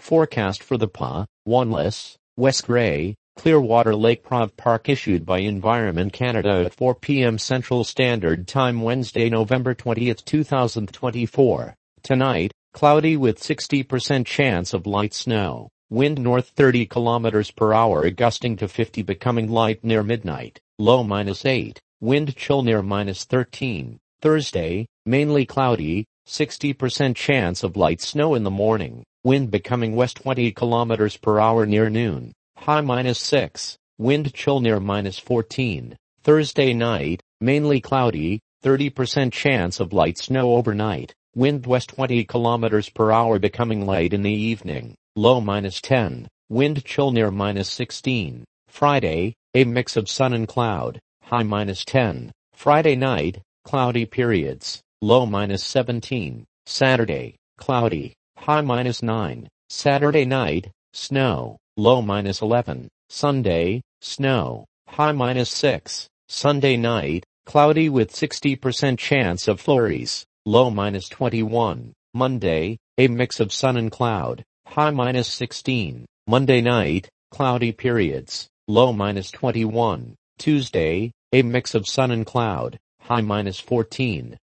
Forecast for the Wanless, West Grey, Clearwater Lake Prov Park issued by Environment Canada at 4 p.m. Central Standard Time Wednesday, November 20, 2024. Tonight, cloudy with 60% chance of light snow. Wind north 30 km per hour gusting to 50 becoming light near midnight. Low -8. Wind chill near -13. Thursday, mainly cloudy, 60% chance of light snow in the morning. Wind becoming west 20 km per hour near noon. High -6. Wind chill near -14. Thursday night, mainly cloudy, 30% chance of light snow overnight. Wind west 20 km per hour becoming light in the evening. Low -10. Wind chill near -16. Friday, a mix of sun and cloud. High -10. Friday night, cloudy periods. Low -17. Saturday, cloudy. High -9. Saturday night, snow. Low -11. Sunday, snow. High -6. Sunday night, cloudy with 60% chance of flurries. Low -21. Monday, a mix of sun and cloud. High -16. Monday night, cloudy periods. Low -21. Tuesday, a mix of sun and cloud. High -14.